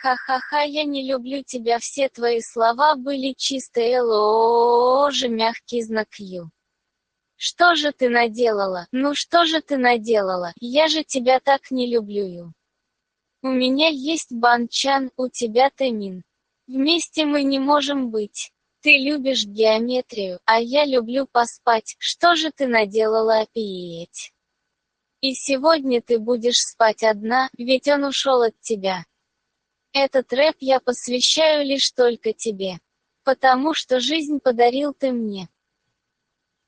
Ха-ха-ха, я не люблю тебя, все твои слова были чистой ложь, мягкий знак Ю. Что же ты наделала? Ну что же ты наделала? Я же тебя так не люблю, Ю. У меня есть Бан-чан, у тебя Тэмин. Вместе мы не можем быть. Ты любишь геометрию, а я люблю поспать. Что же ты наделала, опиеть? И сегодня ты будешь спать одна, ведь он ушел от тебя. Этот рэп я посвящаю лишь только тебе. Потому что жизнь подарил ты мне.